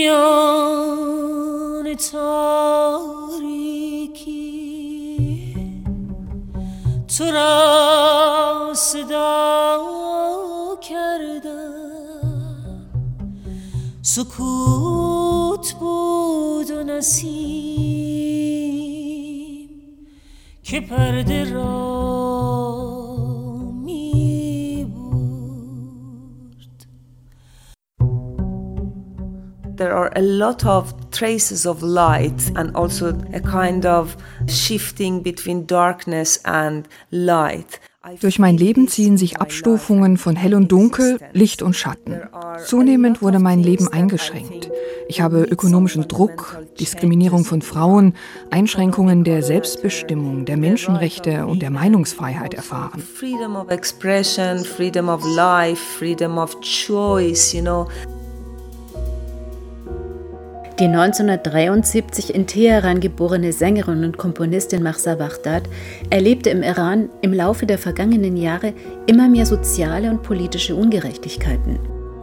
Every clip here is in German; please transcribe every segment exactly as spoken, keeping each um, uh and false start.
میان تاریکی تو را صدا کردم، سکوت بود و نسیم که پرده را می برد. There are a lot of traces of light and also a kind of shifting between darkness and light. Durch mein Leben ziehen sich Abstufungen von Hell und Dunkel, Licht und Schatten. Zunehmend wurde mein Leben eingeschränkt. Ich habe ökonomischen Druck, Diskriminierung von Frauen, Einschränkungen der Selbstbestimmung, der Menschenrechte und der Meinungsfreiheit erfahren. Freedom of expression, freedom of life, freedom of choice, you know. Die neunzehnhundertdreiundsiebzig in Teheran geborene Sängerin und Komponistin Mahsa Wahdad erlebte im Iran im Laufe der vergangenen Jahre immer mehr soziale und politische Ungerechtigkeiten.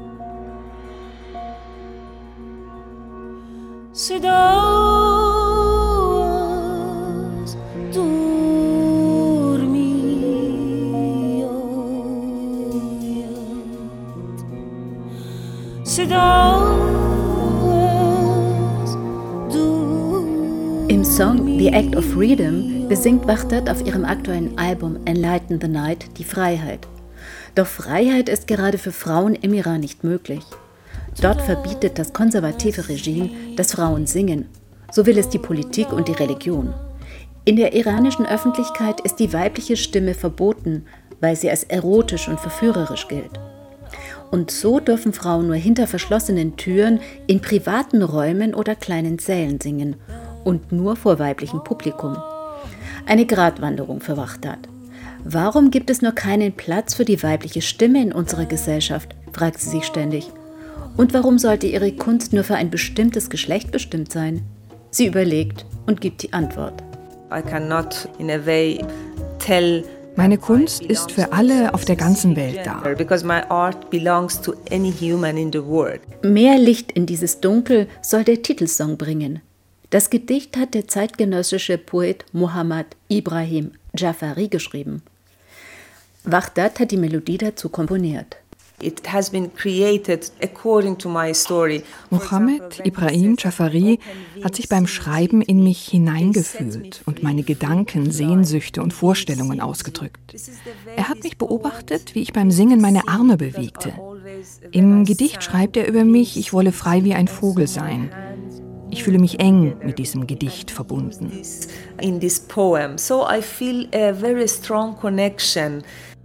Im Song The Act of Freedom besingt Wahdad auf ihrem aktuellen Album Enlighten the Night die Freiheit. Doch Freiheit ist gerade für Frauen im Iran nicht möglich. Dort verbietet das konservative Regime, dass Frauen singen. So will es die Politik und die Religion. In der iranischen Öffentlichkeit ist die weibliche Stimme verboten, weil sie als erotisch und verführerisch gilt. Und so dürfen Frauen nur hinter verschlossenen Türen in privaten Räumen oder kleinen Sälen singen und nur vor weiblichem Publikum. Eine Gratwanderung für Wahdad. Warum gibt es nur keinen Platz für die weibliche Stimme in unserer Gesellschaft, fragt sie sich ständig. Und warum sollte ihre Kunst nur für ein bestimmtes Geschlecht bestimmt sein? Sie überlegt und gibt die Antwort. I cannot in a way tell Meine Kunst ist für alle auf der ganzen Welt da. Because my art belongs to any human in the world. Mehr Licht in dieses Dunkel soll der Titelsong bringen. Das Gedicht hat der zeitgenössische Poet Mohammad Ibrahim Jafari geschrieben. Wahdad hat die Melodie dazu komponiert. It has been created according to my story. Mohammad Ibrahim Jafari hat sich beim Schreiben in mich hineingefühlt und meine Gedanken, Sehnsüchte und Vorstellungen ausgedrückt. Er hat mich beobachtet, wie ich beim Singen meine Arme bewegte. Im Gedicht schreibt er über mich, ich wolle frei wie ein Vogel sein. Ich fühle mich eng mit diesem Gedicht verbunden. In this poem, so I feel a very strong connection.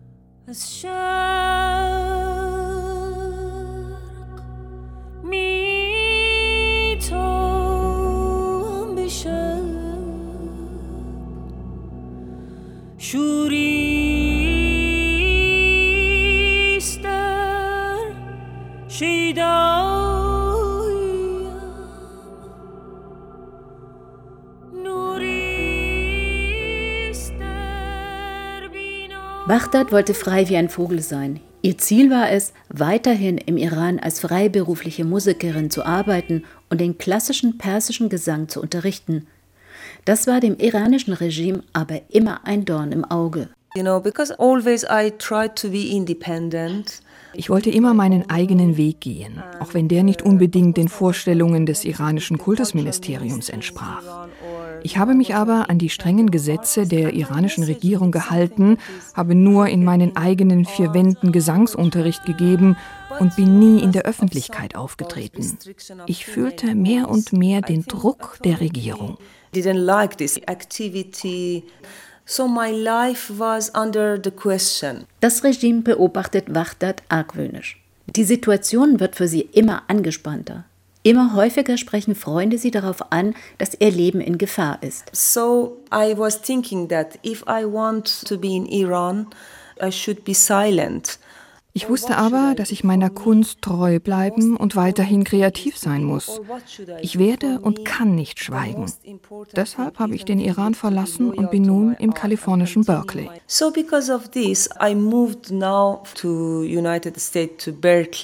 Wahdad wollte frei wie ein Vogel sein. Ihr Ziel war es, weiterhin im Iran als freiberufliche Musikerin zu arbeiten und den klassischen persischen Gesang zu unterrichten. Das war dem iranischen Regime aber immer ein Dorn im Auge. You know, because always I tried to be independent. Ich wollte immer meinen eigenen Weg gehen, auch wenn der nicht unbedingt den Vorstellungen des iranischen Kultusministeriums entsprach. Ich habe mich aber an die strengen Gesetze der iranischen Regierung gehalten, habe nur in meinen eigenen vier Wänden Gesangsunterricht gegeben und bin nie in der Öffentlichkeit aufgetreten. Ich fühlte mehr und mehr den Druck der Regierung. Didn't like this activity. So my life was under the question. Das Regime beobachtet Wahdad argwöhnisch. Die Situation wird für sie immer angespannter. Immer häufiger sprechen Freunde sie darauf an, dass ihr Leben in Gefahr ist. So I was thinking that if I want to be in Iran, I should be silent. Ich wusste aber, dass ich meiner Kunst treu bleiben und weiterhin kreativ sein muss. Ich werde und kann nicht schweigen. Deshalb habe ich den Iran verlassen und bin nun im kalifornischen Berkeley. So because of this, I moved now to United States, to Berkeley.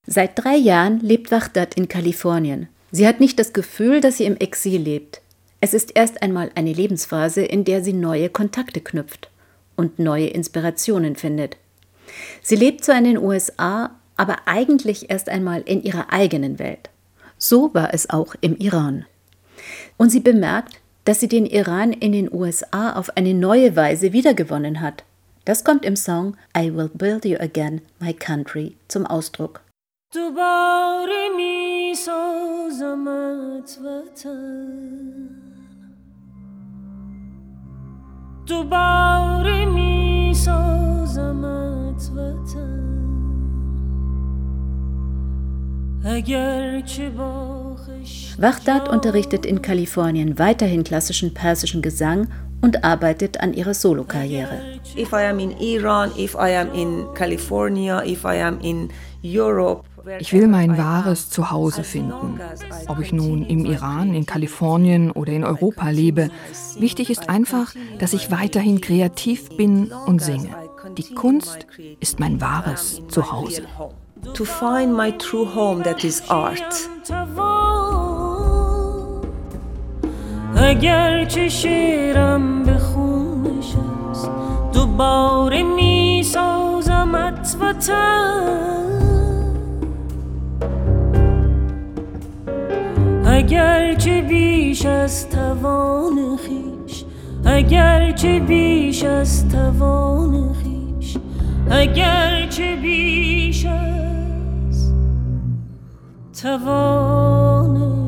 Seit drei Jahren lebt Wahdat in Kalifornien. Sie hat nicht das Gefühl, dass sie im Exil lebt. Es ist erst einmal eine Lebensphase, in der sie neue Kontakte knüpft und neue Inspirationen findet. Sie lebt zwar in den U S A, aber eigentlich erst einmal in ihrer eigenen Welt. So war es auch im Iran. Und sie bemerkt, dass sie den Iran in den U S A auf eine neue Weise wiedergewonnen hat. Das kommt im Song I Will Build You Again, My Country zum Ausdruck. دوباره می سازمت وطن دوباره می سازمت وطن Wahdat unterrichtet in Kalifornien weiterhin klassischen persischen Gesang und arbeitet an ihrer Solokarriere. If I am in Iran, if I am in California, if I am in Europe. Ich will mein wahres Zuhause finden. Ob ich nun im Iran, in Kalifornien oder in Europa lebe, wichtig ist einfach, dass ich weiterhin kreativ bin und singe. Die Kunst ist mein wahres Zuhause. To find my true home, that is art. اگر چه شعرم به خون نشست دوباره می سازمت وطن اگر چه بیش از توان خویش اگر چه بیش از توان خویش اگر چه بیش از توان